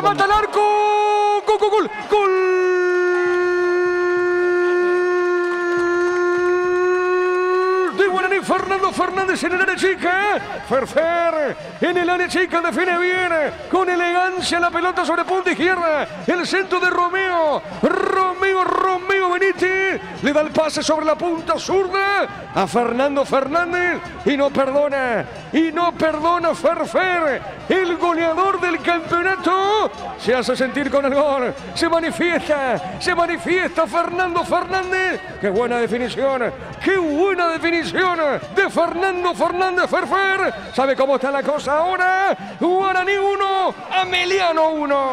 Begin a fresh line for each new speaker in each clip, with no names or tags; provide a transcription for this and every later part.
remata al arco. ¡Gol, gol, gol! ¡Gol! Fernando Fernández en el área chica. Ferfer en el área chica define bien. Con elegancia la pelota sobre punta izquierda. El centro de Romeo Benítez. Le da el pase sobre la punta zurda a Fernando Fernández. Y no perdona Ferfer. El goleador del campeonato. Se hace sentir con el gol. Se manifiesta Fernando Fernández. Qué buena definición de Fernando Fernández Ferfer. ¿Sabe cómo está la cosa ahora? Guaraní 1, Ameliano 1.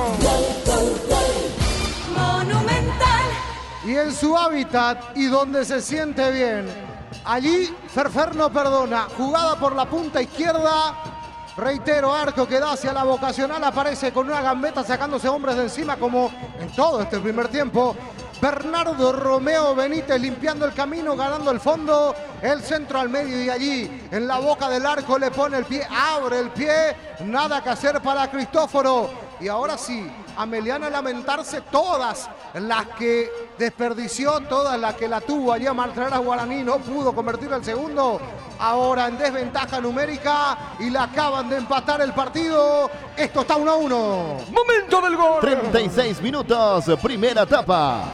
Monumental.
Y en su hábitat y donde se siente bien, allí Ferfer no perdona. Jugada por la punta izquierda. Reitero, arco que da hacia la vocacional. Aparece con una gambeta sacándose hombres de encima como en todo este primer tiempo. Bernardo Romeo Benítez limpiando el camino, ganando el fondo, el centro al medio y allí en la boca del arco le pone el pie, abre el pie, nada que hacer para Cristóforo. Y ahora sí, Ameliano a lamentarse todas las que desperdició, todas las que la tuvo allí a Martínez Guaraní, no pudo convertir el segundo. Ahora en desventaja numérica y le acaban de empatar el partido. Esto está 1-1.
Momento del gol.
36 minutos, primera etapa.